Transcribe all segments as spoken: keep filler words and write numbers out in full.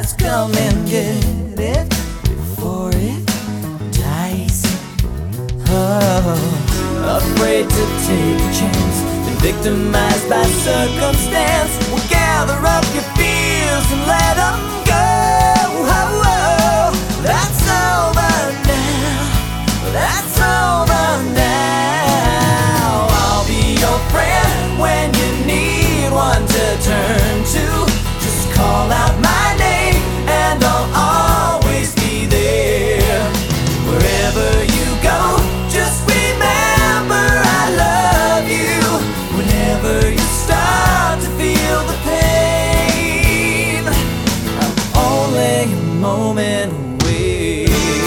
just come and get it before it dies. Oh, afraid to take a chance, been victimized by circumstance. Well, gather up your fears and let them go. Oh, oh, that's over now, that's over now. I'll be your friend when you need one to turn to. Just call out my name and I'll always be there. Wherever you go, just remember I love you. Whenever you start to feel the pain, I'm only a moment away.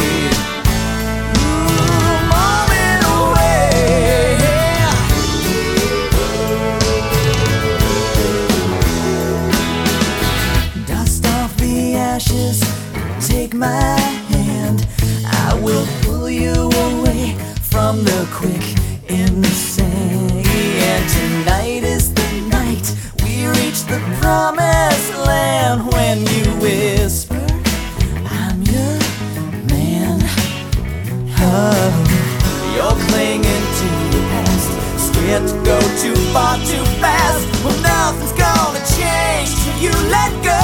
Ooh, moment away. Dust off the ashes, take my hand. I will pull you away from the quick insane. And tonight is the night we reach the promised land. When you whisper, I'm your man. Oh, you're clinging to the past, scared to go too far too fast. Well, nothing's gonna change till you let go.